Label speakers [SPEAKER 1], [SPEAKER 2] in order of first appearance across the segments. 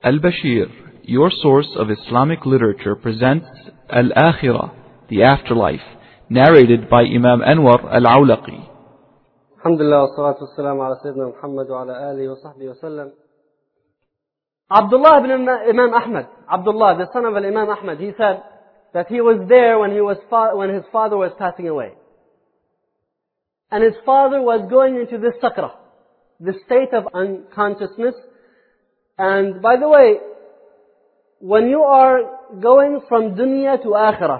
[SPEAKER 1] Al-Bashir, your source of Islamic literature, presents Al-Akhirah, the afterlife, narrated by Imam Anwar Al-Awlaqi.
[SPEAKER 2] Alhamdulillah, wa salatu wa salam ala Sayyidina Muhammad wa ala alihi wa sahbihi wa sallam. Abdullah ibn Imam Ahmad, Abdullah, the son of Imam Ahmad, he said that he was there when his father was passing away. And his father was going into this sakra, this state of unconsciousness. And by the way, when you are going from dunya to akhirah,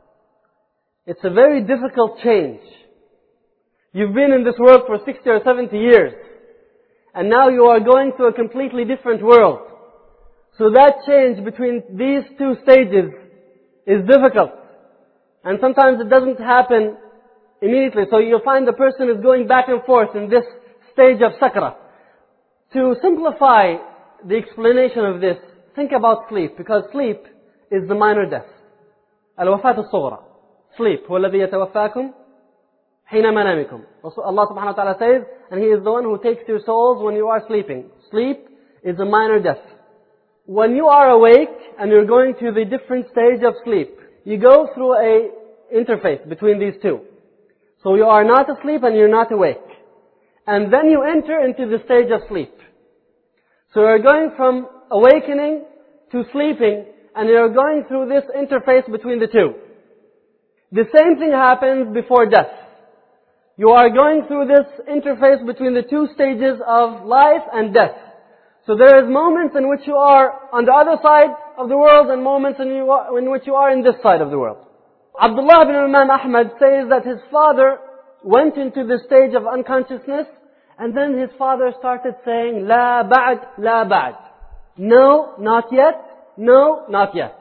[SPEAKER 2] it's a very difficult change. You've been in this world for 60 or 70 years, and now you are going to a completely different world. So that change between these two stages is difficult. And sometimes it doesn't happen immediately. So you'll find the person is going back and forth in this stage of sakra. To simplify the explanation of this, think about sleep, because sleep is the minor death. Al-wafat al-sughra. Sleep. هو الذي يتوفاكم حين منامكم. Allah subhanahu wa ta'ala says, and He is the one who takes your souls when you are sleeping. Sleep is a minor death. When you are awake and you're going to the different stage of sleep, you go through a interface between these two. So you are not asleep and you're not awake. And then you enter into the stage of sleep. So you're going from awakening to sleeping, and you're going through this interface between the two. The same thing happens before death. You are going through this interface between the two stages of life and death. So there is moments in which you are on the other side of the world and moments in which you are in this side of the world. Abdullah ibn Imam Ahmad says that his father went into the stage of unconsciousness, and then his father started saying, La ba'd, la ba'd. No, not yet. No, not yet.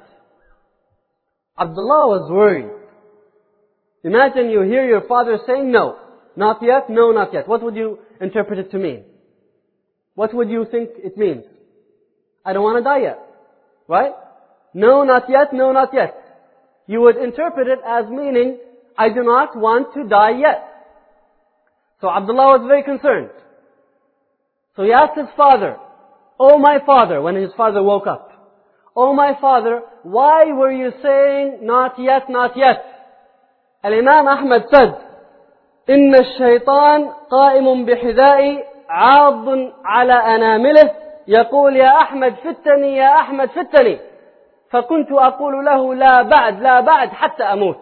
[SPEAKER 2] Abdullah was worried. Imagine you hear your father saying no, not yet, no, not yet. What would you interpret it to mean? What would you think it means? I don't want to die yet. Right? No, not yet, no, not yet. You would interpret it as meaning, I do not want to die yet. So Abdullah was very concerned. So he asked his father, Oh my father, when his father woke up, Oh my father, why were you saying not yet, not yet? Al-Imam Ahmad said, إن الشيطان قائم بحذائي عاض على أنامله يقول يا أحمد فتني يا أحمد فتني فكنت أقول له لا بعد لا بعد حتى أموت.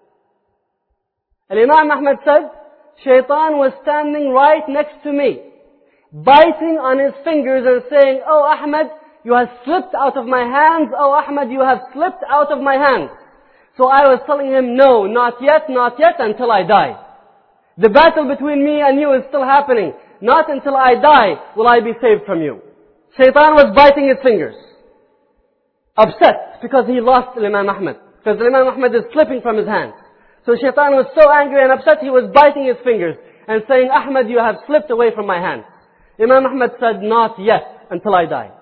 [SPEAKER 2] Al-Imam Ahmad said, Shaitan was standing right next to me, biting on his fingers and saying, Oh Ahmad, you have slipped out of my hands. Oh Ahmad, you have slipped out of my hands. So I was telling him, no, not yet, until I die. The battle between me and you is still happening. Not until I die will I be saved from you. Shaitan was biting his fingers. Upset because he lost Imam Ahmad. Because Imam Ahmad is slipping from his hands. So Shaitan was so angry and upset, he was biting his fingers and saying, Ahmad, you have slipped away from my hands. Imam Ahmad said, not yet, until I die.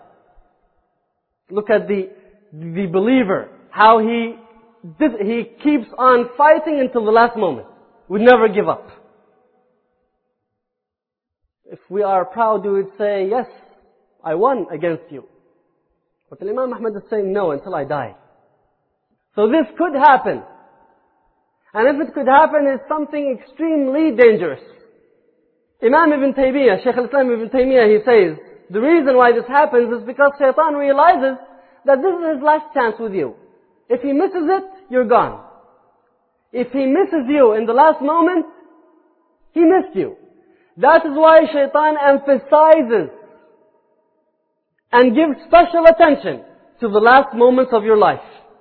[SPEAKER 2] Look at the believer, how he keeps on fighting until the last moment. Would never give up. If we are proud, we would say, yes, I won against you. But Imam Ahmad is saying, no, until I die. So this could happen. And if it could happen, it's something extremely dangerous. Imam Ibn Taymiyyah, Shaykh al-Islam Ibn Taymiyyah, he says, the reason why this happens is because Shaitan realizes that this is his last chance with you. If he misses it, you're gone. If he misses you in the last moment, he missed you. That is why Shaitan emphasizes and gives special attention to the last moments of your life.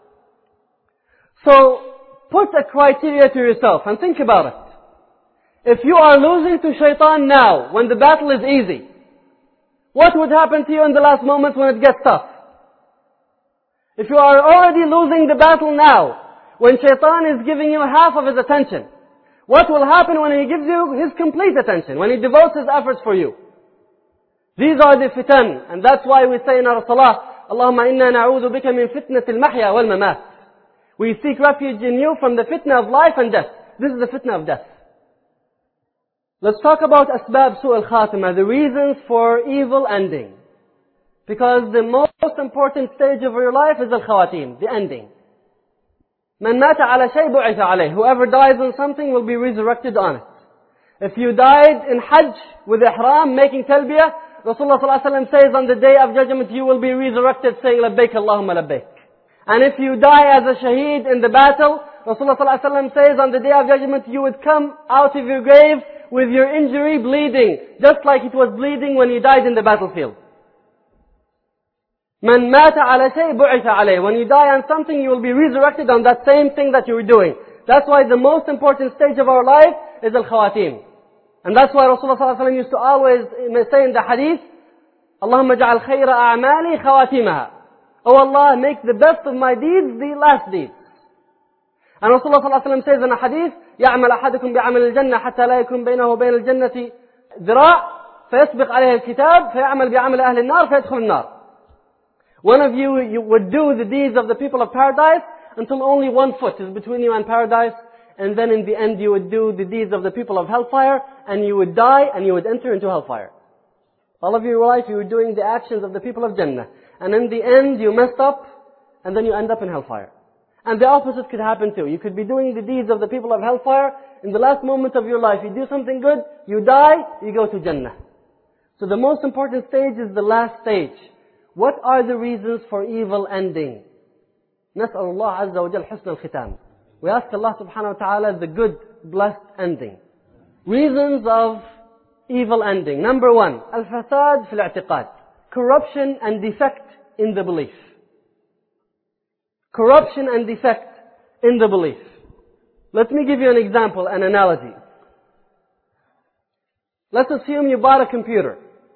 [SPEAKER 2] So, put a criteria to yourself and think about it. If you are losing to Shaitan now, when the battle is easy, what would happen to you in the last moments when it gets tough? If you are already losing the battle now, when Shaitan is giving you half of his attention, what will happen when he gives you his complete attention, when he devotes his efforts for you? These are the fitan, and that's why we say in our salah, Allahumma inna na'udhu bika min fitnati al-mahya wal-mamat. We seek refuge in you from the fitna of life and death. This is the fitna of death. Let's talk about asbab su' al-khatima, the reasons for evil ending. Because the most important stage of your life is al-khawatim, the ending. من مات على شيء بعث عليه. Whoever dies on something will be resurrected on it. If you died in Hajj with ihram, making talbiyah, Rasulullah ﷺ says on the day of judgment you will be resurrected saying labbaik Allahumma labbaik. And if you die as a shaheed in the battle, Rasulullah ﷺ says on the day of judgment you would come out of your grave with your injury bleeding, just like it was bleeding when you died in the battlefield. من مات على شيء بعث عليه. When you die on something, you will be resurrected on that same thing that you were doing. That's why the most important stage of our life is al-khawatim. And that's why Rasulullah ﷺ used to always say in the hadith, اللهم اجعل خير أعمالي خواتمها. Oh Allah, make the best of my deeds the last deeds. And Rasulullah ﷺ says in a hadith, يعمل أحدكم بعمل الجنة حتى لا يكون بينه وبين الجنة ذراع فيسبق عليه الكتاب فيعمل بعمل أهل النار فيدخل النار. One of you would do the deeds of the people of paradise until only 1 foot is between you and paradise. And then in the end you would do the deeds of the people of hellfire and you would die and you would enter into hellfire. All of your life you were doing the actions of the people of Jannah. And in the end you messed up and then you end up in hellfire. And the opposite could happen too. You could be doing the deeds of the people of hellfire. In the last moment of your life you do something good, you die, you go to Jannah. So the most important stage is the last stage. What are the reasons for evil ending? نسأل الله عز وجل حسن الختام. We ask Allah subhanahu wa ta'ala the good, blessed ending. Reasons of evil ending. Number 1, al-fasad fil i'tiqad. Corruption and defect in the belief. Corruption and defect in the belief. Let me give you an example, an analogy. Let's assume you bought a computer.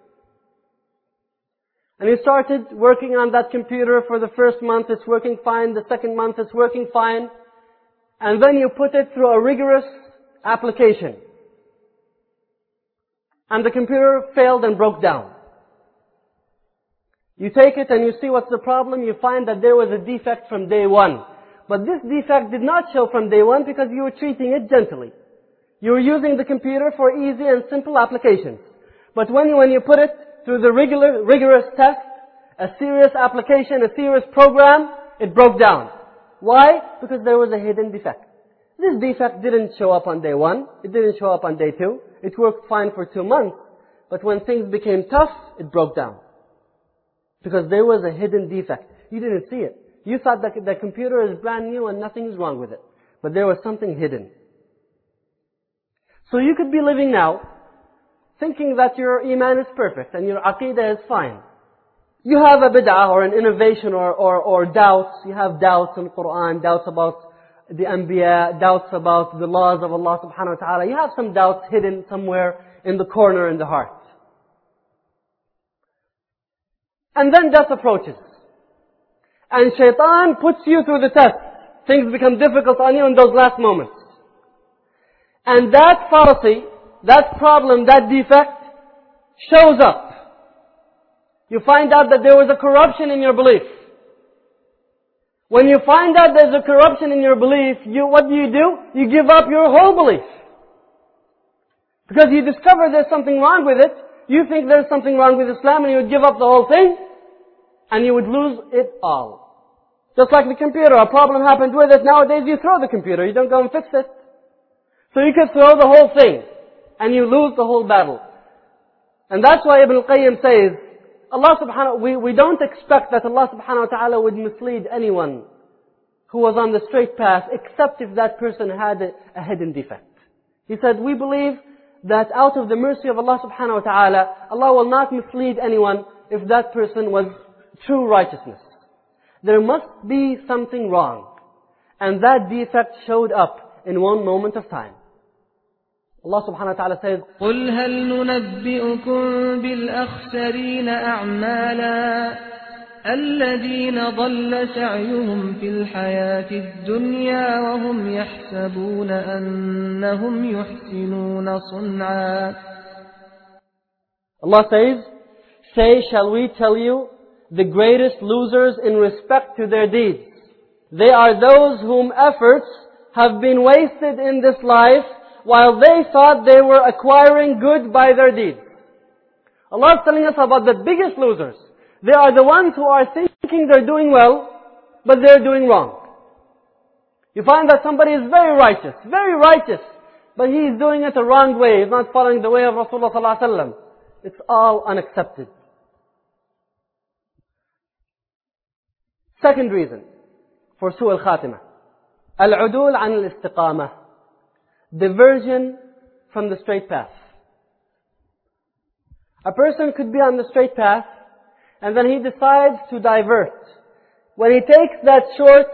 [SPEAKER 2] And you started working on that computer for the first month, it's working fine. The second month, it's working fine. And then you put it through a rigorous application. And the computer failed and broke down. You take it and you see what's the problem. You find that there was a defect from day one. But this defect did not show from day one because you were treating it gently. You were using the computer for easy and simple applications. But when you put it through the rigorous test, a serious application, a serious program, it broke down. Why? Because there was a hidden defect. This defect didn't show up on day 1. It didn't show up on day 2. It worked fine for 2 months. But when things became tough, it broke down. Because there was a hidden defect. You didn't see it. You thought that the computer is brand new and nothing is wrong with it. But there was something hidden. So you could be living now, thinking that your iman is perfect and your aqidah is fine. You have a bid'ah or an innovation or doubts. You have doubts in Quran, doubts about the Anbiya, doubts about the laws of Allah subhanahu wa ta'ala. You have some doubts hidden somewhere in the corner in the heart. And then death approaches. And shaitan puts you through the test. Things become difficult on you in those last moments. And that fallacy, that problem, that defect shows up. You find out that there was a corruption in your belief. When you find out there's a corruption in your belief, what do? You give up your whole belief. Because you discover there's something wrong with it. You think there's something wrong with Islam and you would give up the whole thing. And you would lose it all. Just like the computer, a problem happened with it. Nowadays you throw the computer, you don't go and fix it. So you could throw the whole thing. And you lose the whole battle. And that's why Ibn al-Qayyim says, we don't expect that Allah subhanahu wa ta'ala would mislead anyone who was on the straight path except if that person had a hidden defect. He said, we believe that out of the mercy of Allah subhanahu wa ta'ala, Allah will not mislead anyone if that person was true righteousness. There must be something wrong. And that defect showed up in one moment of time. Allah subhanahu wa ta'ala says,
[SPEAKER 3] قُلْ هَلْ نُنَبِّئُكُمْ بِالْأَخْسَرِينَ أَعْمَالًا الَّذِينَ ضَلَّ سَعْيُهُمْ فِي الْحَيَاةِ الدُّنْيَا وَهُمْ يَحْسَبُونَ أَنَّهُمْ يُحْسِنُونَ صُنْعًا.
[SPEAKER 2] Allah says, say, shall we tell you the greatest losers in respect to their deeds? They are those whom efforts have been wasted in this life while they thought they were acquiring good by their deeds. Allah is telling us about the biggest losers. They are the ones who are thinking they're doing well, but they're doing wrong. You find that somebody is very righteous, but he is doing it the wrong way. He's not following the way of Rasulullah sallallahu alaihi wasallam. It's all unaccepted. Second reason for Su'al Khatimah. Al-udul an al-istiqamah. Diversion from the straight path. A person could be on the straight path, and then he decides to divert. When he takes that short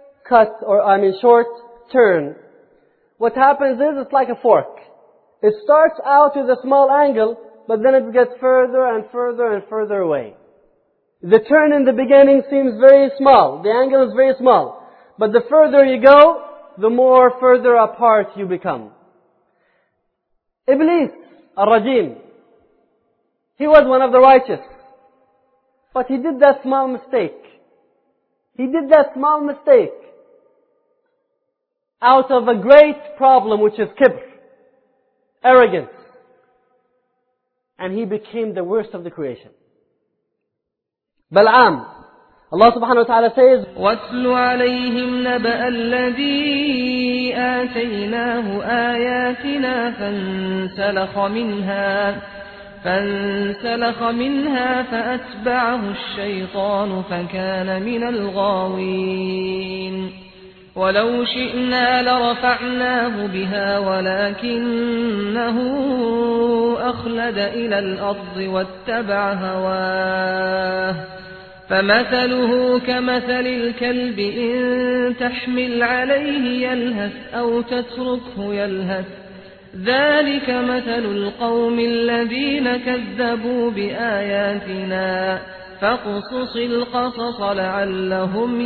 [SPEAKER 2] turn, what happens is it's like a fork. It starts out with a small angle, but then it gets further and further and further away. The turn in the beginning seems very small. The angle is very small. But the further you go, the more further apart you become. Iblis, al-Rajim, he was one of the righteous. But he did that small mistake. Out of a great problem, which is kibr, arrogance. And he became the worst of the creation. Bal'am, Allah subhanahu wa ta'ala says,
[SPEAKER 3] وَاتْلُ عَلَيْهِمْ نَبَأَ الَّذِي آتَيْنَاهُ آيَاتِنَا فانسلخ منها فأتبعه الشيطان فكان من الغاوين ولو شئنا لرفعناه بها ولكنه أخلد إلى الأرض واتبع هواه فمثله كمثل الكلب إن تحمل عليه يلهث أو تتركه يلهث ذلك مثل القوم الذين كذبوا بآياتنا فاقصص القصص لعلهم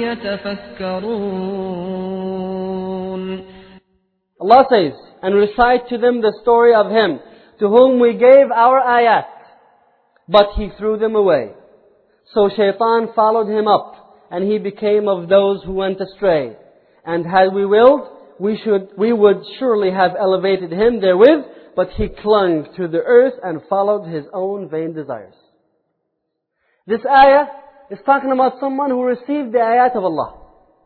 [SPEAKER 3] يتفكرون.
[SPEAKER 2] Allah says, and recite to them the story of him to whom we gave our ayat, but he threw them away. So shaitan followed him up, and he became of those who went astray. And had we willed, we would surely have elevated him therewith, but he clung to the earth and followed his own vain desires. This ayah is talking about someone who received the ayat of Allah.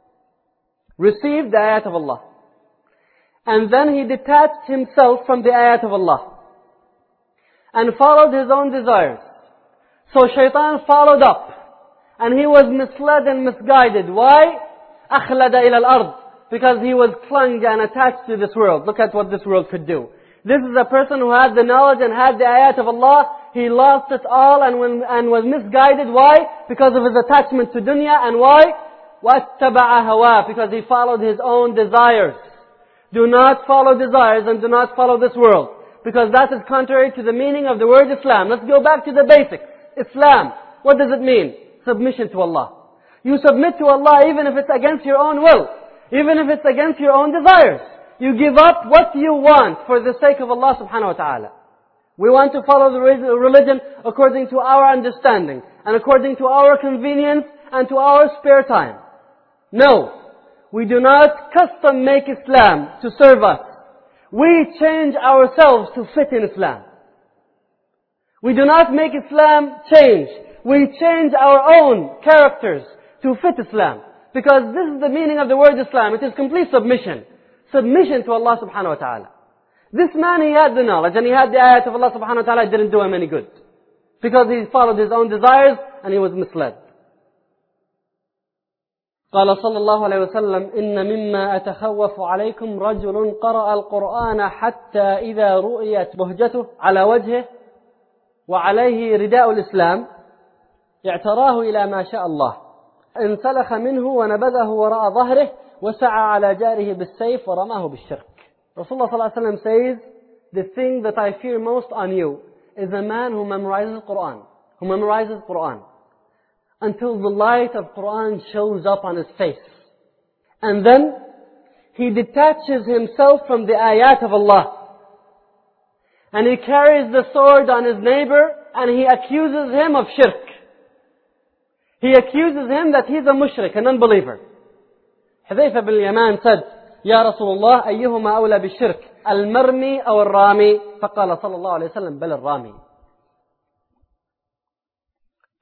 [SPEAKER 2] And then he detached himself from the ayat of Allah. And followed his own desires. So shaitan followed up. And he was misled and misguided. Why? أَخْلَدَ إِلَى الْأَرْضِ. Because he was clung and attached to this world. Look at what this world could do. This is a person who had the knowledge and had the ayat of Allah. He lost it all and was misguided. Why? Because of his attachment to dunya. And why? وَاتَّبَعَ هَوَى. Because he followed his own desires. Do not follow desires and do not follow this world. Because that is contrary to the meaning of the word Islam. Let's go back to the basics. Islam. What does it mean? Submission to Allah. You submit to Allah even if it's against your own will. Even if it's against your own desires. You give up what you want for the sake of Allah subhanahu wa ta'ala. We want to follow the religion according to our understanding and according to our convenience and to our spare time. No. We do not custom make Islam to serve us. We change ourselves to fit in Islam. We do not make Islam change. We change our own characters to fit Islam. Because this is the meaning of the word Islam. It is complete submission. Submission to Allah subhanahu wa ta'ala. This man, he had the knowledge and he had the ayat of Allah subhanahu wa ta'ala. It didn't do him any good. Because he followed his own desires and he was misled. قال صلى الله عليه وسلم إن مما أتخوف عليكم رجل قرأ القرآن حتى إذا رؤيت بهجته على وجهه وعليه رداء الإسلام اعتراه إلى ما شاء الله انسلخ منه ونبذه وراء ظهره وسعى على جاره بالسيف ورماه بالشرك. Rasulullah صلى الله عليه وسلم says, the thing that I fear most on you is a man who memorizes Quran. Until the light of Quran shows up on his face. And then he detaches himself from the ayat of Allah. And he carries the sword on his neighbor and he accuses him of shirk. He accuses him that he's a mushrik, an unbeliever. Hudhayfa bin Yaman said, يا رسول الله أيهما أولى بالشرك المرمي أو الرامي فقال صلى الله عليه وسلم بل الرامي.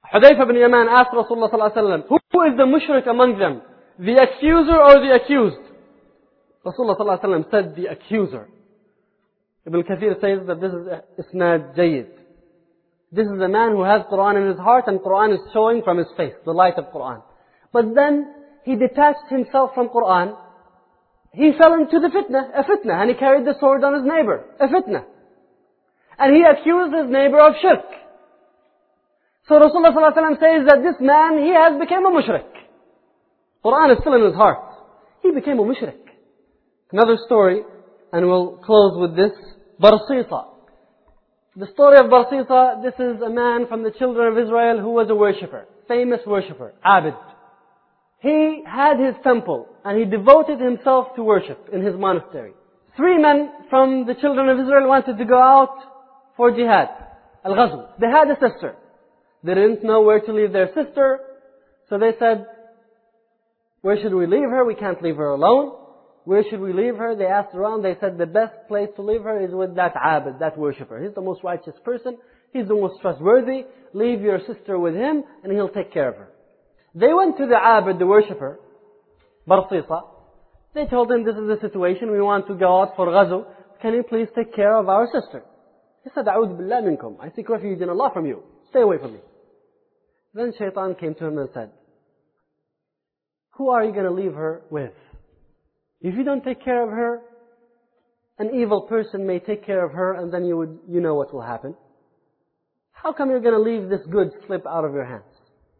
[SPEAKER 2] Hudayfa ibn Yaman asked Rasulullah sallallahu alaihi wasallam, who is the mushrik among them? The accuser or the accused? Rasulullah sallallahu alaihi wasallam said the accuser. Ibn Kathir says that this is isnad jayyid. This is a man who has Quran in his heart and Quran is showing from his face, the light of Quran. But then he detached himself from Quran. He fell into the a fitna, and he carried the sword on his neighbor, a fitna. And he accused his neighbor of shirk. So Rasulullah sallallahu alaihi wasallam says that this man, he has become a mushrik. Quran is still in his heart. He became a mushrik. Another story, and we'll close with this. Barsita. The story of Barsita, this is a man from the children of Israel who was a worshipper, famous worshipper, Abid. He had his temple and he devoted himself to worship in his monastery. 3 men from the children of Israel wanted to go out for jihad, al-ghazw. They had a sister. They didn't know where to leave their sister, so they said, where should we leave her? We can't leave her alone. Where should we leave her? They asked around. They said the best place to leave her is with that abid, that worshipper. He's the most righteous person. He's the most trustworthy. Leave your sister with him and he'll take care of her. They went to the abid, the worshipper, Barsita. They told him, this is the situation. We want to go out for ghazw. Can you please take care of our sister? He said, A'udhu billah minkum. I seek refuge in Allah from you. Stay away from me. Then Shaitan came to him and said, who are you going to leave her with? If you don't take care of her, an evil person may take care of her and then you know what will happen. How come you're going to leave this good slip out of your hands?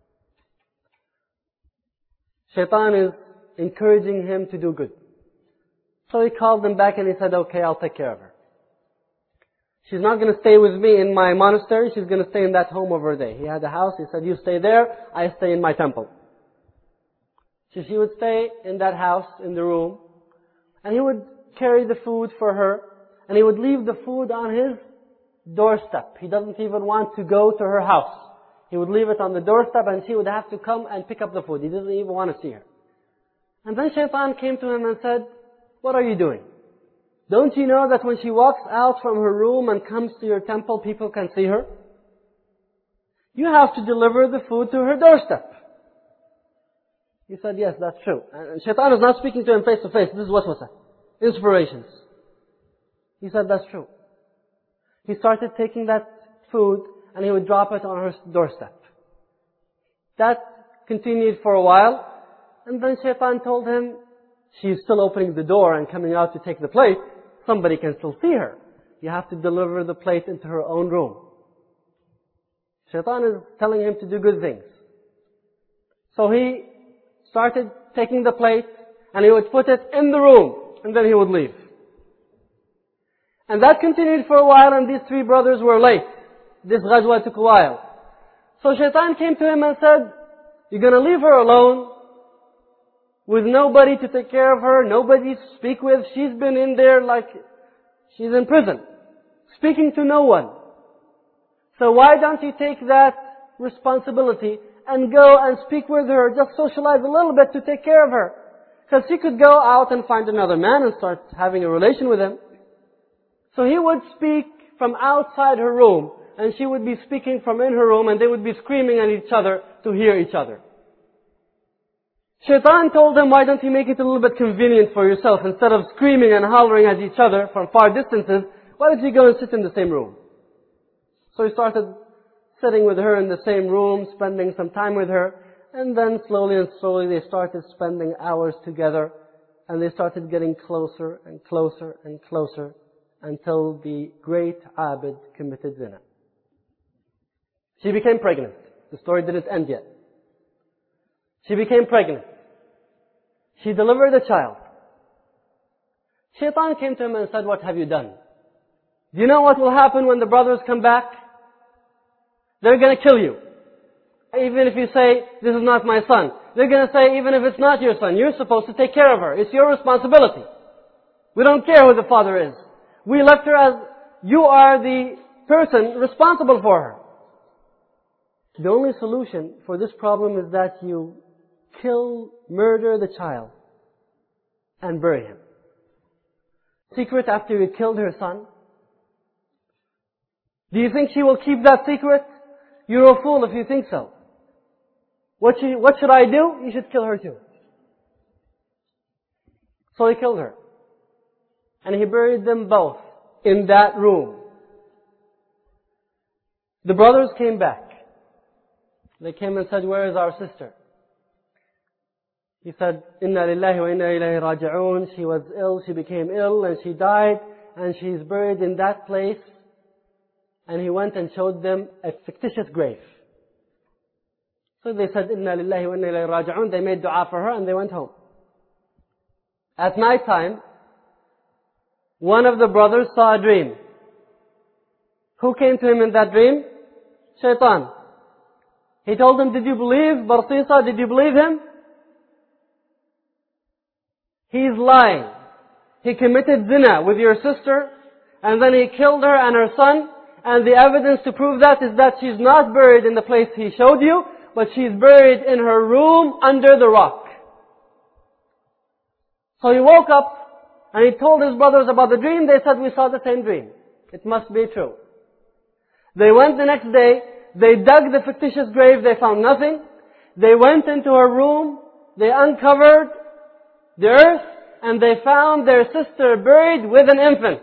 [SPEAKER 2] Shaitan is encouraging him to do good. So he called them back and he said, okay, I'll take care of her. She's not going to stay with me in my monastery, she's going to stay in that home over there. He had a house, he said, you stay there, I stay in my temple. So she would stay in that house, in the room, and he would carry the food for her, and he would leave the food on his doorstep. He doesn't even want to go to her house. He would leave it on the doorstep and she would have to come and pick up the food. He doesn't even want to see her. And then Shaitan came to him and said, what are you doing? Don't you know that when she walks out from her room and comes to your temple, people can see her? You have to deliver the food to her doorstep. He said, yes, that's true. And Shaitan is not speaking to him face to face. This is waswasa. Inspirations. He said, that's true. He started taking that food and he would drop it on her doorstep. That continued for a while. And then Shaitan told him, she's still opening the door and coming out to take the plate. Somebody can still see her. You have to deliver the plate into her own room. Shaitan is telling him to do good things. So he started taking the plate and he would put it in the room and then he would leave. And that continued for a while and these 3 brothers were late. This ghazwa took a while. So Shaitan came to him and said, you're going to leave her alone with nobody to take care of her, nobody to speak with. She's been in there like she's in prison, speaking to no one. So why don't you take that responsibility and go and speak with her, just socialize a little bit to take care of her. Because she could go out and find another man and start having a relation with him. So he would speak from outside her room and she would be speaking from in her room and they would be screaming at each other to hear each other. Shaitan told him, why don't you make it a little bit convenient for yourself? Instead of screaming and hollering at each other from far distances, why don't you go and sit in the same room? So he started sitting with her in the same room, spending some time with her, and then slowly and slowly they started spending hours together, and they started getting closer and closer and closer until the great Abid committed zina. She became pregnant. The story didn't end yet. She became pregnant. She delivered a child. Shaitan came to him and said, what have you done? Do you know what will happen when the brothers come back? They're going to kill you. Even if you say, this is not my son. They're going to say, even if it's not your son, you're supposed to take care of her. It's your responsibility. We don't care who the father is. We left her as you are the person responsible for her. The only solution for this problem is that you murder the child and bury him. Secret after you killed her son. Do you think she will keep that secret? You're a fool if you think so. What should I do? You should kill her too. So he killed her. And he buried them both in that room. The brothers came back. They came and said, where is our sister? He said, Inna lillahi wa inna ilayhi raji'un. She was ill, she became ill, and she died, and she's buried in that place. And he went and showed them a fictitious grave. So they said, Inna lillahi wa inna ilayhi raji'un. They made dua for her and they went home. At night time, one of the brothers saw a dream. Who came to him in that dream? Shaitan. He told him, did you believe Barsisa? Did you believe him? He's lying. He committed zina with your sister, and then he killed her and her son, and the evidence to prove that is that she's not buried in the place he showed you, but she's buried in her room under the rock. So he woke up, and he told his brothers about the dream. They said, we saw the same dream. It must be true. They went the next day, they dug the fictitious grave, they found nothing. They went into her room, they uncovered the earth, and they found their sister buried with an infant.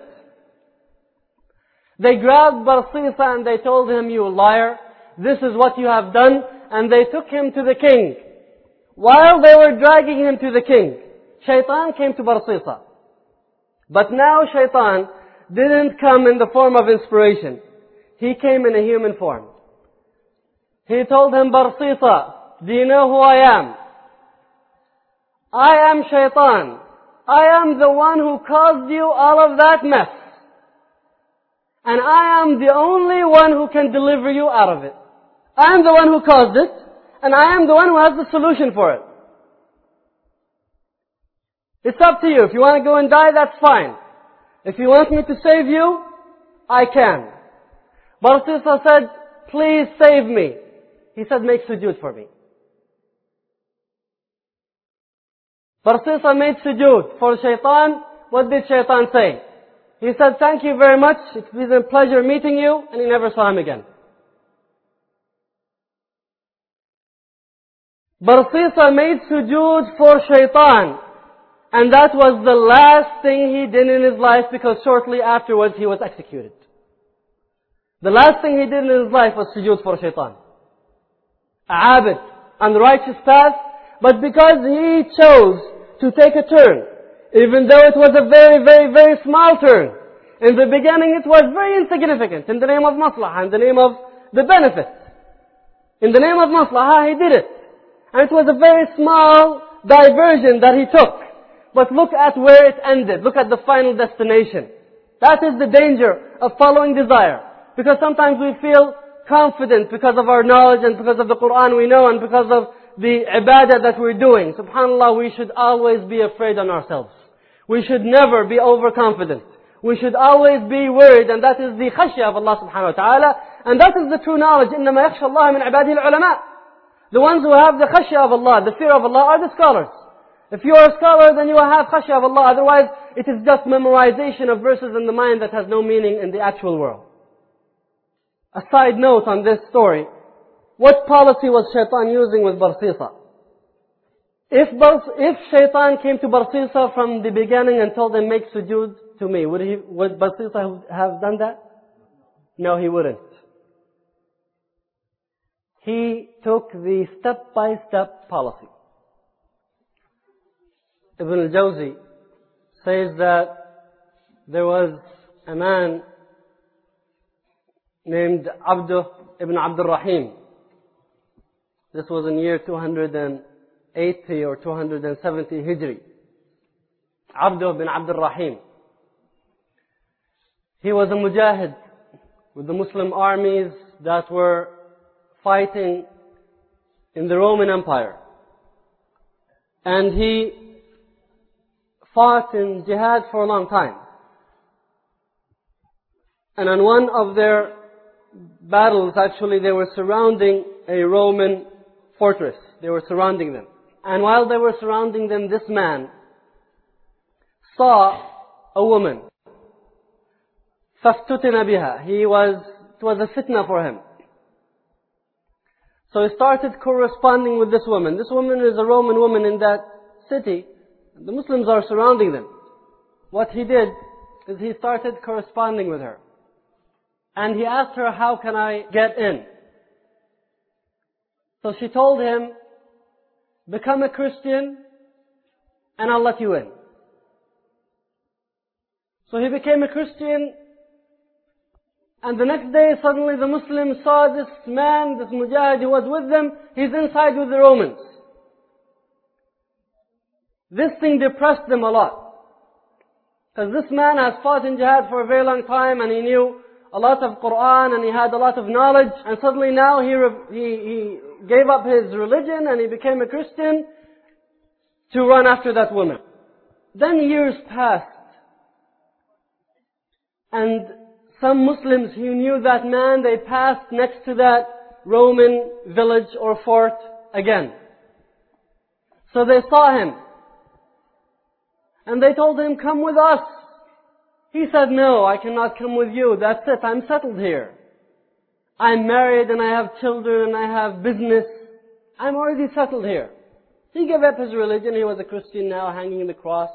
[SPEAKER 2] They grabbed Barsisa and they told him, you liar, this is what you have done, and they took him to the king. While they were dragging him to the king, Shaitan came to Barsisa. But now Shaitan didn't come in the form of inspiration. He came in a human form. He told him, Barsisa, do you know who I am? I am Shaitan. I am the one who caused you all of that mess. And I am the only one who can deliver you out of it. I am the one who caused it, and I am the one who has the solution for it. It's up to you. If you want to go and die, that's fine. If you want me to save you, I can. Barsisa said, please save me. He said, make sujood for me. Barsisa made sujood for Shaitan. What did Shaitan say? He said, thank you very much. It's been a pleasure meeting you. And he never saw him again. Barsisa made sujood for Shaitan. And that was the last thing he did in his life, because shortly afterwards he was executed. The last thing he did in his life was sujood for Shaitan. Abid, on the righteous path, but because he chose to take a turn, even though it was a very, very, very small turn. In the beginning it was very insignificant, in the name of maslahah, in the name of the benefit. In the name of maslahah, he did it. And it was a very small diversion that he took. But look at where it ended. Look at the final destination. That is the danger of following desire. Because sometimes we feel confident because of our knowledge and because of the Quran we know and because of the ibadah that we're doing. SubhanAllah, we should always be afraid on ourselves. We should never be overconfident. We should always be worried, and that is the khashya of Allah subhanahu wa ta'ala. And that is the true knowledge. إِنَّمَا يَخْشَى اللَّهَ مِنْ عِبَادِهِ الْعُلَمَاءِ. The ones who have the khashya of Allah, the fear of Allah, are the scholars. If you are a scholar, then you will have khashya of Allah. Otherwise, it is just memorization of verses in the mind that has no meaning in the actual world. A side note on this story. What policy was Shaitan using with Barsisa? If Shaitan came to Barsisa from the beginning and told him, make sujood to me, would Barsisa have done that? No, he wouldn't. He took the step-by-step policy. Ibn al-Jawzi says that there was a man named Abduh ibn Abdul Rahim. This was in year 280 or 270 Hijri. Abduh ibn Abdul Rahim. He was a mujahid with the Muslim armies that were fighting in the Roman Empire. And he fought in jihad for a long time. And on one of their battles, actually, they were surrounding a Roman fortress. They were surrounding them. And while they were surrounding them, this man saw a woman. فَافْتُتِنَ بِهَا. It was a fitna for him. So he started corresponding with this woman. This woman is a Roman woman in that city. The Muslims are surrounding them. What he did is he started corresponding with her. And he asked her, how can I get in? So she told him, become a Christian and I'll let you in. So he became a Christian, and the next day suddenly the Muslims saw this man, this Mujahid who was with them, he's inside with the Romans. This thing depressed them a lot. Because this man has fought in jihad for a very long time, and he knew a lot of Quran, and he had a lot of knowledge, and suddenly now he gave up his religion and he became a Christian to run after that woman. Then years passed, and some Muslims who knew that man, they passed next to that Roman village or fort again. So they saw him. And they told him, come with us. He said, no, I cannot come with you. That's it, I'm settled here. I'm married and I have children and I have business. I'm already settled here. He gave up his religion. He was a Christian now, hanging the cross.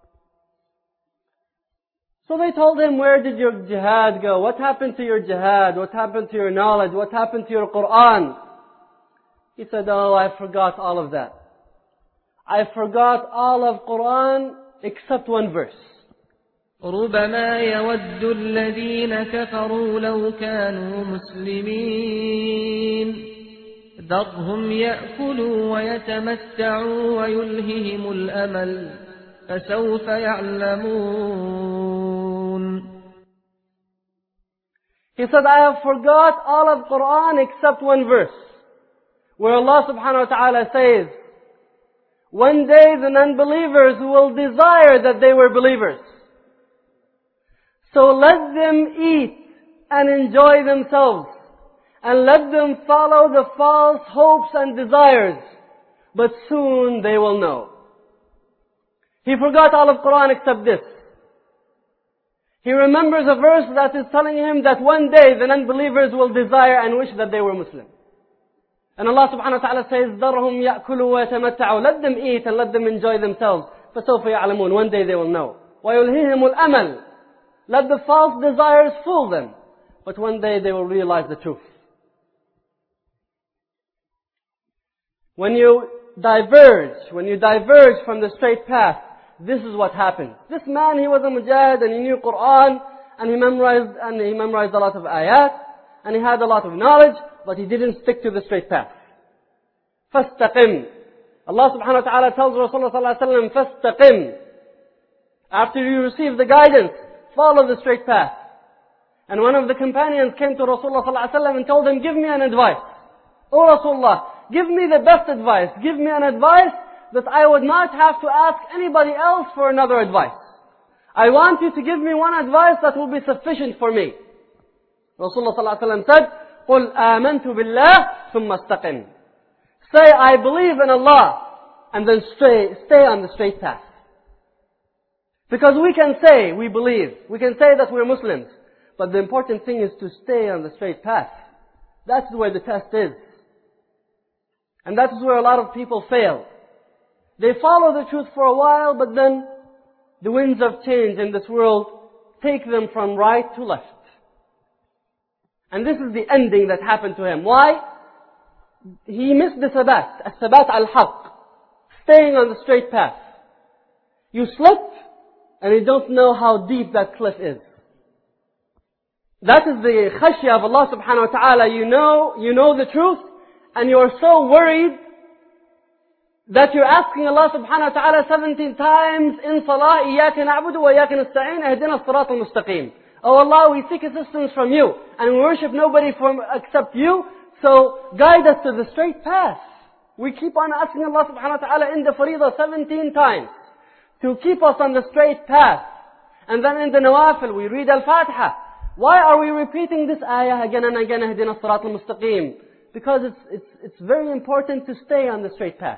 [SPEAKER 2] So they told him, where did your jihad go? What happened to your jihad? What happened to your knowledge? What happened to your Quran? He said, oh, I forgot all of that. I forgot all of Quran except one verse.
[SPEAKER 3] ربما يود الذين كفروا لو كانوا مسلمين ذرهم يأكلوا ويتمتعوا ويلههم الأمل فسوف يعلمون.
[SPEAKER 2] He said, I have forgot all of Quran except one verse, where Allah subhanahu wa ta'ala says, one day the non-believers will desire that they were believers. So let them eat and enjoy themselves, and let them follow the false hopes and desires, but soon they will know. He forgot all of Quran except this. He remembers a verse that is telling him that one day the non-believers will desire and wish that they were Muslim. And Allah subhanahu wa ta'ala says, ذَرْهُمْ يَأْكُلُوا وَيَتَمَتَّعُوا. Let them eat and let them enjoy themselves. فَسَوْفَ يَعْلَمُونَ. One day they will know. وَيُلْهِهِمُ الْأَمَلِ. Let the false desires fool them. But one day they will realize the truth. When you diverge from the straight path, this is what happens. This man, he was a mujahid and he knew Quran and he memorized a lot of ayat and he had a lot of knowledge, but he didn't stick to the straight path. فَاسْتَقِمْ. Allah subhanahu wa ta'ala tells Rasulullah sallallahu alayhi wa sallam, فَاسْتَقِمْ. After you receive the guidance, follow the straight path. And one of the companions came to Rasulullah sallallahu alayhi wa sallam and told him, give me an advice. Oh Rasulullah, give me the best advice. Give me an advice that I would not have to ask anybody else for another advice. I want you to give me one advice that will be sufficient for me. Rasulullah sallallahu alayhi wa sallam said, قُلْ آمَنْتُ بِاللَّهِ ثُمَّ اسْتَقِمْ. Say, I believe in Allah, and then stay on the straight path. Because we can say we believe, we can say that we're Muslims, but the important thing is to stay on the straight path. That's where the test is. And that is where a lot of people fail. They follow the truth for a while, but then the winds of change in this world take them from right to left. And this is the ending that happened to him. Why? He missed the sabat, as-sabat al-haq, staying on the straight path. You slip, and you don't know how deep that cliff is. That is the khashya of Allah subhanahu wa ta'ala. You know the truth, and you are so worried that you're asking Allah subhanahu wa ta'ala 17 times in salah, إِيَّاكَ نَعْبُدُ وَإِيَّاكَ نَسْتَعِينَ اهْدِنَا الصِّرَاطَ الْمُسْتَقِيمَ. Oh Allah, we seek assistance from you, and we worship nobody except you, so guide us to the straight path. We keep on asking Allah subhanahu wa ta'ala in the faridah 17 times to keep us on the straight path. And then in the nawafil we read al-Fatiha. Why are we repeating this ayah again and again, اهْدِنَا الصِّرَاطَ الْمُسْتَقِيمَ? Because it's very important to stay on the straight path.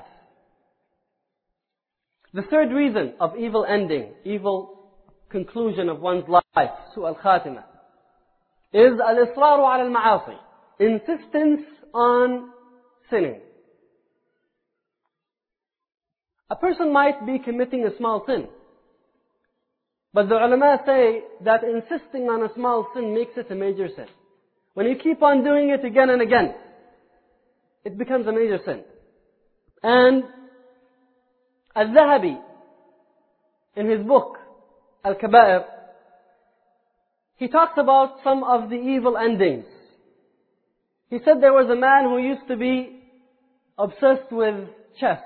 [SPEAKER 2] The third reason of evil ending, evil conclusion of one's life, سوء الخاتمة, is al-israru ala al-ma'asi, insistence on sinning. A person might be committing a small sin. But the ulama say that insisting on a small sin makes it a major sin. When you keep on doing it again and again, it becomes a major sin. And Al-Zahabi, in his book, Al-Kaba'ir, he talks about some of the evil endings. He said there was a man who used to be obsessed with chess.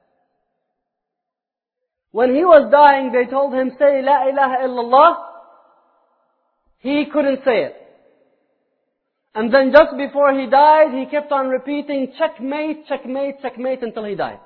[SPEAKER 2] When he was dying, they told him, say La ilaha illallah. He couldn't say it. And then just before he died, he kept on repeating, checkmate, checkmate, checkmate, until he died.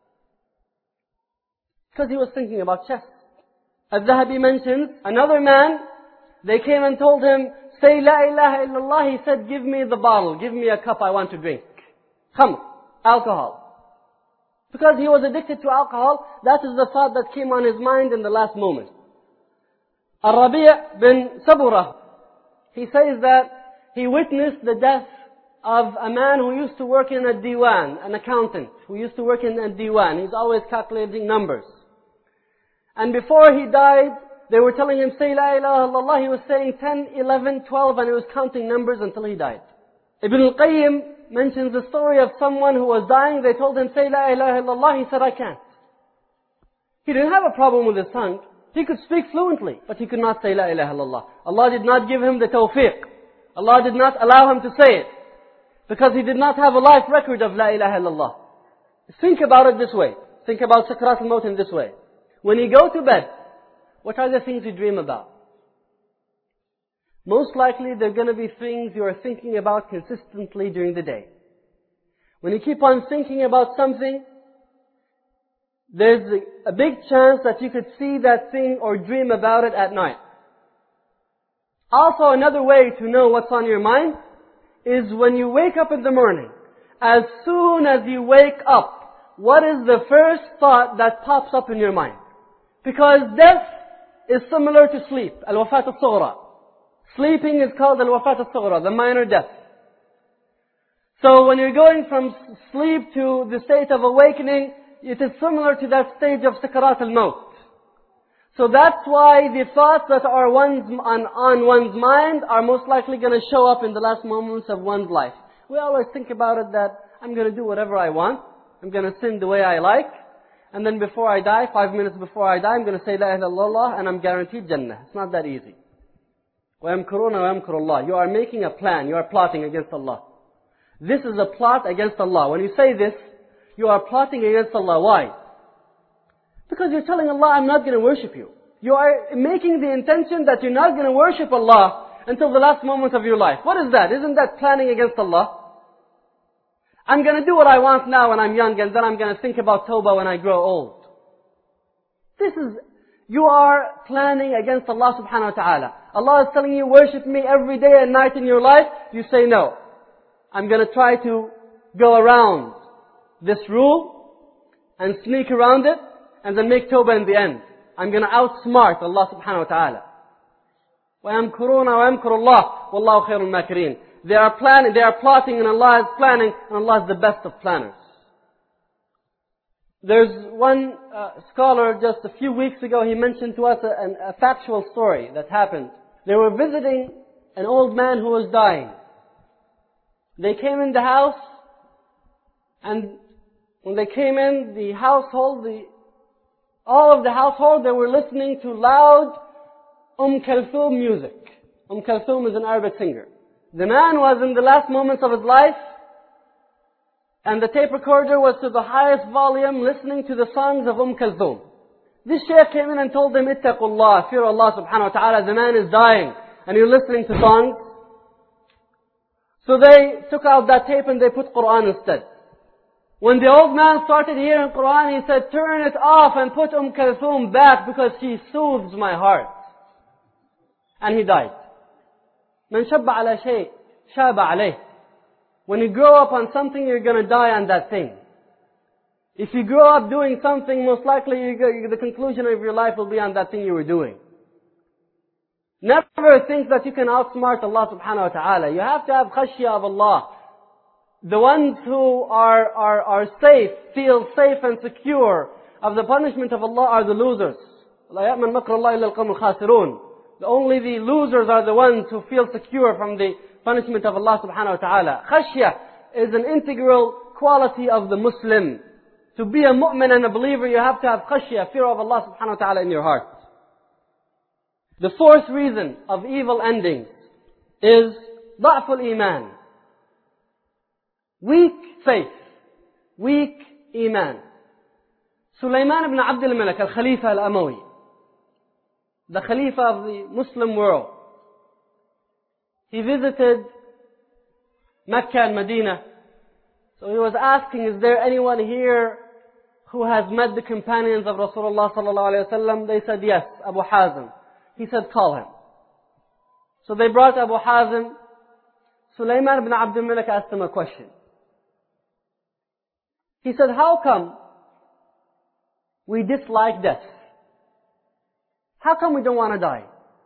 [SPEAKER 2] Because he was thinking about chess. Al-Zahabi mentions, another man, they came and told him, say La ilaha illallah. He said, give me the bottle, give me a cup, I want to drink. Khamr, alcohol. Because he was addicted to alcohol, that is the thought that came on his mind in the last moment. Al-Rabi' bin Sabura, he says that he witnessed the death of a man who used to work in a diwan, an accountant, who used to work in a diwan. He's always calculating numbers. And before he died, they were telling him, say La ilaha illallah. He was saying 10, 11, 12, and he was counting numbers until he died. Ibn al-Qayyim mentions the story of someone who was dying. They told him, say La ilaha illallah. He said, I can't. He didn't have a problem with his tongue. He could speak fluently, but he could not say La ilaha illallah. Allah did not give him the tawfiq. Allah did not allow him to say it. Because he did not have a life record of La ilaha illallah. Think about it this way. Think about Sakrat al-Maut in this way. When you go to bed, what are the things you dream about? Most likely they're going to be things you are thinking about consistently during the day. When you keep on thinking about something, there's a big chance that you could see that thing or dream about it at night. Also, another way to know what's on your mind is when you wake up in the morning. As soon as you wake up, what is the first thought that pops up in your mind? Because death is similar to sleep, al-wafat al-sughra. Sleeping is called al-wafat al-sughra, the minor death. So when you're going from sleep to the state of awakening, it is similar to that stage of sakarat al-maut. So that's why the thoughts that are on one's mind are most likely going to show up in the last moments of one's life. We always think about it that I'm going to do whatever I want. I'm going to sin the way I like. And then before I die, 5 minutes before I die, I'm going to say La ilaha illallah and I'm guaranteed Jannah. It's not that easy. وَيَمْكُرُونَ وَيَمْكُرُ اللَّهِ. You are making a plan. You are plotting against Allah. This is a plot against Allah. When you say this, you are plotting against Allah. Why? Because you're telling Allah, I'm not going to worship you. You are making the intention that you're not going to worship Allah until the last moment of your life. What is that? Isn't that planning against Allah? I'm going to do what I want now when I'm young, and then I'm going to think about Tawbah when I grow old. You are planning against Allah subhanahu wa ta'ala. Allah is telling you, worship me every day and night in your life. You say no. I'm going to try to go around this rule and sneak around it and then make Tawbah in the end. I'm going to outsmart Allah subhanahu wa ta'ala. وَيَمْكُرُونَ وَيَمْكُرُ اللَّهُ وَاللَّهُ خَيْرُ الْمَاكِرِينَ. They are plotting and Allah is planning, and Allah is the best of planners. There's one scholar just a few weeks ago, he mentioned to us a factual story that happened. They were visiting an old man who was dying. They came in the house, and when they came in, the household, all of the household, they were listening to loud Kulthum music. Kulthum is an Arabic singer. The man was in the last moments of his life, and the tape recorder was to the highest volume listening to the songs of Kulthum. This shaykh came in and told them, Ittaqullah, fear Allah subhanahu wa ta'ala, the man is dying, and you're listening to songs. So they took out that tape and they put Quran instead. When the old man started hearing Quran, he said, turn it off and put Kulthum back because she soothes my heart. And he died. من شب على شيء شاب عليه. When you grow up on something, you're going to die on that thing. If you grow up doing something, most likely the conclusion of your life will be on that thing you were doing. Never think that you can outsmart Allah subhanahu wa ta'ala. You have to have khashya of Allah. the ones who are safe, feel safe and secure of the punishment of Allah are the losers. لا يأمن مكر الله إلا القوم الخاسرون. Only the losers are the ones who feel secure from the punishment of Allah subhanahu wa ta'ala. Khashya is an integral quality of the Muslim. To be a mu'min and a believer, you have to have khashya, fear of Allah subhanahu wa ta'ala in your heart. The fourth reason of evil endings is ضعف الإيمان. Weak faith. Weak iman. Sulaiman ibn Abdul Malik, al-Khalifa al-Amawi, the Khalifa of the Muslim world, he visited Mecca and Medina. So he was asking, is there anyone here who has met the companions of Rasulullah sallallahu alayhi wa sallam? They said, yes, Abu Hazim. He said, call him. So they brought Abu Hazim. Sulaiman ibn Abdul Malik asked him a question. He said, how come we dislike death? How come we don't want to die?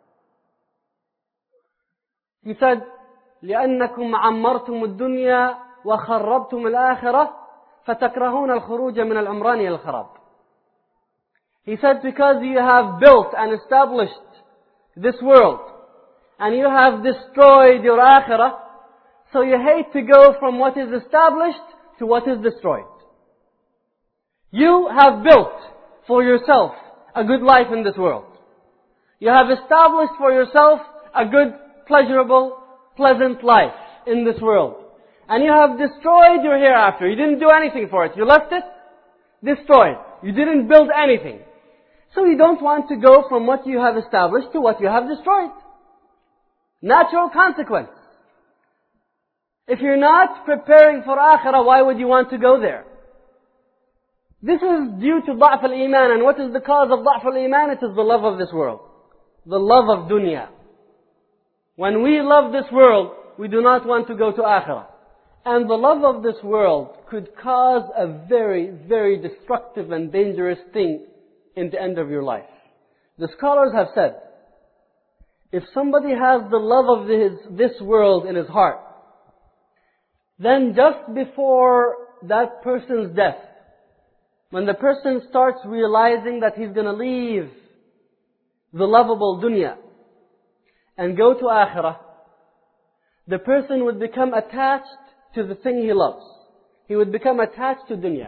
[SPEAKER 2] He said, لأنكم عمرتم الدنيا وخربتم الآخرة فتكرهون الخروج من العمران إلى الخراب. He said, because you have built and established this world and you have destroyed your akhirah, so you hate to go from what is established to what is destroyed. You have built for yourself a good life in this world. You have established for yourself a good, pleasurable, pleasant life in this world. And you have destroyed your hereafter. You didn't do anything for it. You left it destroyed. You didn't build anything. So you don't want to go from what you have established to what you have destroyed. Natural consequence. If you're not preparing for akhirah, why would you want to go there? This is due to ضعف الإيمان. And what is the cause of ضعف الإيمان? It is the love of this world. The love of dunya. When we love this world, we do not want to go to akhirah. And the love of this world could cause a very, very destructive and dangerous thing in the end of your life. The scholars have said, if somebody has the love of this world in his heart, then just before that person's death, when the person starts realizing that he's going to leave the lovable dunya and go to akhirah, the person would become attached to the thing he loves. He would become attached to dunya.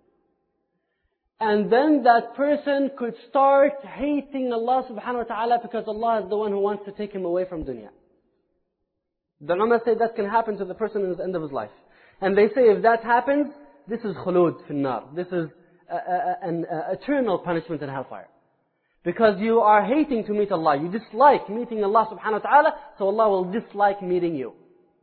[SPEAKER 2] And then that person could start hating Allah subhanahu wa ta'ala because Allah is the one who wants to take him away from dunya. The ulama say that can happen to the person in the end of his life. And they say if that happens, this is khulud fin nar. This is an eternal punishment in hellfire. Because you are hating to meet Allah. You dislike meeting Allah subhanahu wa ta'ala, so Allah will dislike meeting you.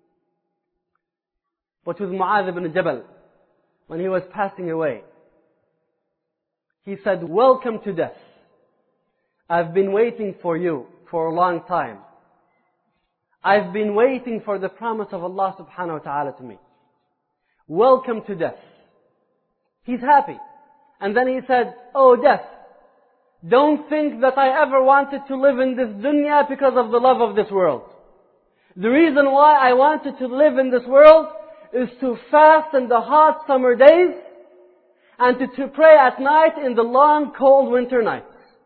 [SPEAKER 2] But with Mu'adh ibn Jabal, when he was passing away, he said, welcome to death. I've been waiting for you for a long time. I've been waiting for the promise of Allah subhanahu wa ta'ala to me. Welcome to death. He's happy. And then he said, oh death, don't think that I ever wanted to live in this dunya because of the love of this world. The reason why I wanted to live in this world is to fast in the hot summer days and to pray at night in the long cold winter nights.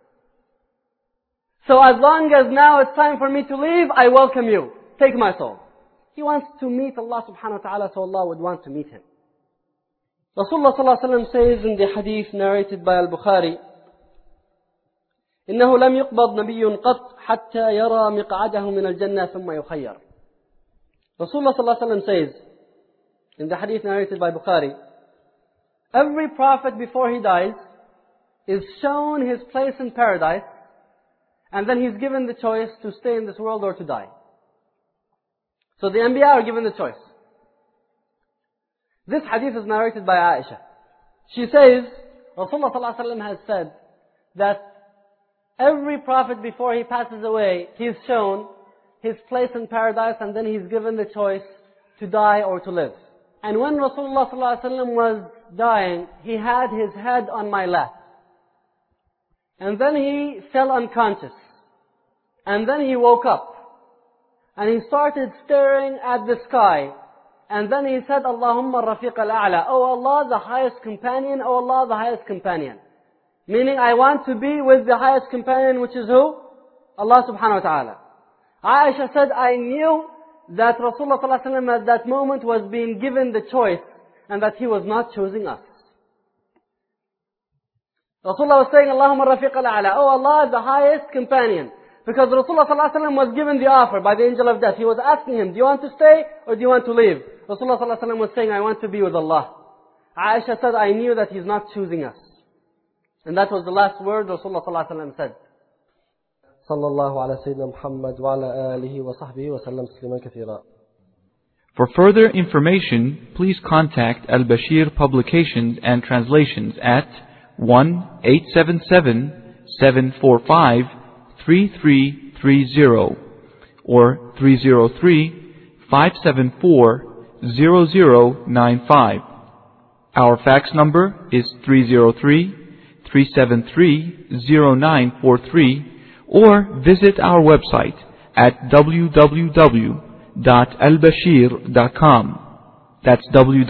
[SPEAKER 2] So as long as now it's time for me to leave, I welcome you. Take my soul. He wants to meet Allah subhanahu wa ta'ala, so Allah would want to meet him. Rasulullah sallallahu alaihi wasallam says in the hadith narrated by Al-Bukhari, إنه لم يقبض نبي قط حتى يرى مقعده من الجنة ثم يخير. Rasulullah sallallahu alaihi wasallam says in the hadith narrated by Bukhari, every prophet before he dies is shown his place in paradise, and then he's given the choice to stay in this world or to die. So the Anbiya are given the choice. This hadith is narrated by Aisha. She says, Rasulullah sallallahu alaihi wasallam has said that every prophet before he passes away, he is shown his place in paradise and then he's given the choice to die or to live. And when Rasulullah sallallahu alaihi wasallam was dying, he had his head on my lap. And then he fell unconscious. And then he woke up. And he started staring at the sky. And then he said, Allahumma rafiq al-a'la. Oh Allah, the highest companion. Oh Allah, the highest companion. Meaning, I want to be with the highest companion, which is who? Allah subhanahu wa ta'ala. Aisha said, I knew that Rasulullah sallallahu alaihi wasallam at that moment was being given the choice and that he was not choosing us. Rasulullah was saying, Allahumma rafiq al-a'la. Oh Allah, the highest companion. Because Rasulullah sallallahu alaihi wasallam was given the offer by the angel of death. He was asking him, do you want to stay or do you want to leave? Rasulullah sallallahu alaihi wasallam was saying, I want to be with Allah. Aisha said, I knew that he's not choosing us. And that was the last word Rasulullah sallallahu alaihi wasallam said.
[SPEAKER 4] Sallallahu ala Sayyidina Muhammad wa ala alihi wa sahbihi wa sallam tasliman kathira.
[SPEAKER 1] For further information, please contact Al-Bashir Publications and Translations at 1-877-745-3330 or 303-574-0095. Our fax number is 303-373-0943 or visit our website at www.albashir.com. That's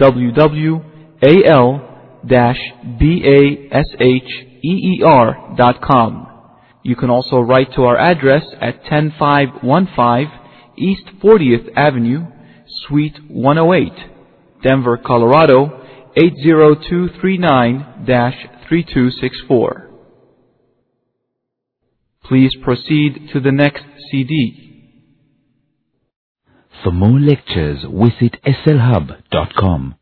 [SPEAKER 1] www.al-basheer.com. You can also write to our address at 10515 East 40th Avenue, Suite 108, Denver, Colorado 80239-3264. Please proceed to the next CD.
[SPEAKER 5] For more lectures, visit slhub.com.